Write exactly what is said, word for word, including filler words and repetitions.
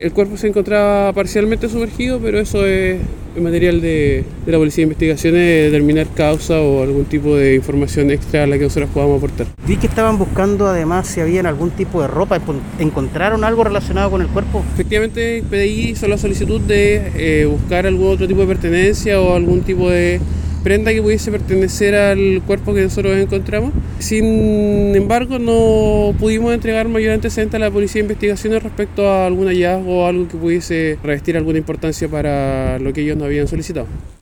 El cuerpo se encontraba parcialmente sumergido, pero eso es material de, de la Policía de Investigaciones, de determinar causa o algún tipo de información extra a la que nosotros podamos aportar. Vi que estaban buscando además si habían algún tipo de ropa. ¿Encontraron algo relacionado con el cuerpo? Efectivamente, P D I hizo la solicitud de eh, buscar algún otro tipo de pertenencia o algún tipo de prenda que pudiese pertenecer al cuerpo que nosotros encontramos. Sin embargo, no pudimos entregar mayor antecedente a la Policía de Investigaciones respecto a algún hallazgo o algo que pudiese revestir alguna importancia para lo que ellos nos habían solicitado.